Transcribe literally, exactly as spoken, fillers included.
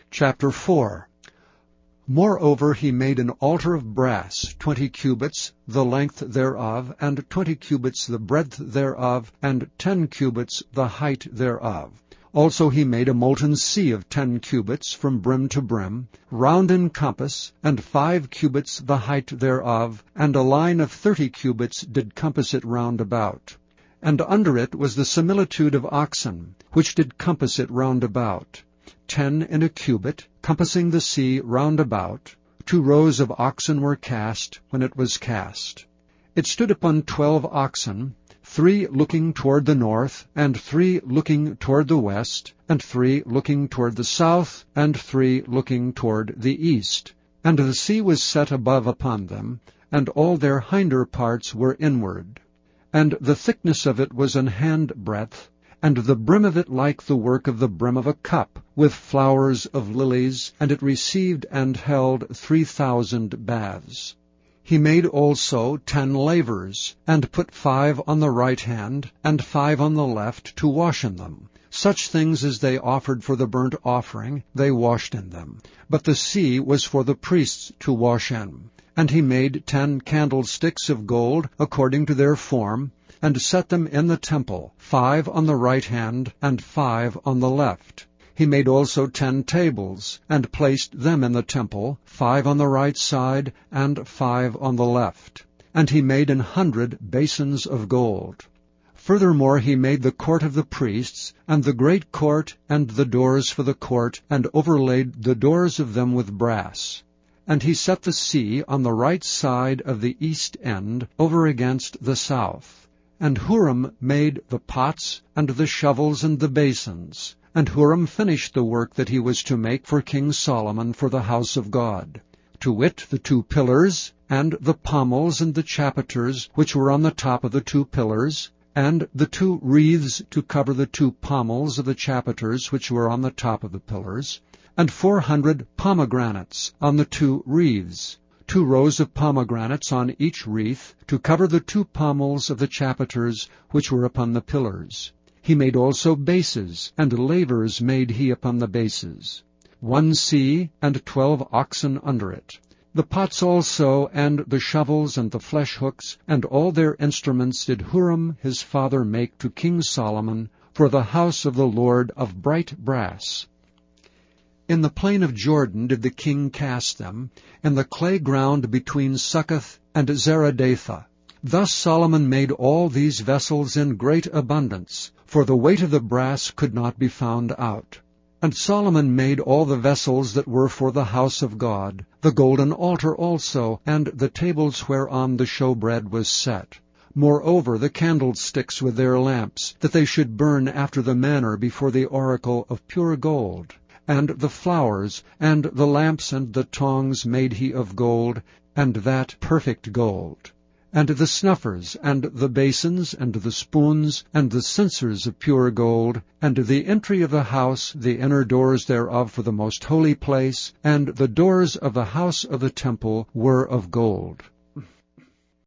Chapter four. Moreover he made an altar of brass, twenty cubits the length thereof, and twenty cubits the breadth thereof, and ten cubits the height thereof. Also he made a molten sea of ten cubits from brim to brim, round in compass, and five cubits the height thereof, and a line of thirty cubits did compass it round about. And under it was the similitude of oxen, which did compass it round about, ten in a cubit, compassing the sea round about. Two rows of oxen were cast when it was cast. It stood upon twelve oxen, three looking toward the north, and three looking toward the west, and three looking toward the south, and three looking toward the east. And the sea was set above upon them, and all their hinder parts were inward. And the thickness of it was an hand breadth, and the brim of it like the work of the brim of a cup, with flowers of lilies, and it received and held three thousand baths. He made also ten lavers, and put five on the right hand, and five on the left, to wash in them. Such things as they offered for the burnt offering, they washed in them. But the sea was for the priests to wash in. And he made ten candlesticks of gold, according to their form, and set them in the temple, five on the right hand, and five on the left. He made also ten tables, and placed them in the temple, five on the right side, and five on the left. And he made an hundred basins of gold. Furthermore he made the court of the priests, and the great court, and the doors for the court, and overlaid the doors of them with brass. And he set the sea on the right side of the east end, over against the south. And Huram made the pots, and the shovels, and the basins. And Huram finished the work that he was to make for King Solomon for the house of God, to wit, the two pillars, and the pommels and the chapiters which were on the top of the two pillars, and the two wreaths to cover the two pommels of the chapiters which were on the top of the pillars, and four hundred pomegranates on the two wreaths, two rows of pomegranates on each wreath, to cover the two pommels of the chapiters which were upon the pillars. He made also bases, and lavers made he upon the bases. One sea, and twelve oxen under it. The pots also, and the shovels, and the flesh hooks, and all their instruments did Huram his father make to King Solomon for the house of the Lord of bright brass. In the plain of Jordan did the king cast them, in the clay ground between Succoth and Zeradatha. Thus Solomon made all these vessels in great abundance, for the weight of the brass could not be found out. And Solomon made all the vessels that were for the house of God, the golden altar also, and the tables whereon the showbread was set. Moreover the candlesticks with their lamps, that they should burn after the manner before the oracle of pure gold. And the flowers, and the lamps and the tongs made he of gold, and that perfect gold. And the snuffers, and the basins, and the spoons, and the censers of pure gold, and the entry of the house, the inner doors thereof for the most holy place, and the doors of the house of the temple were of gold.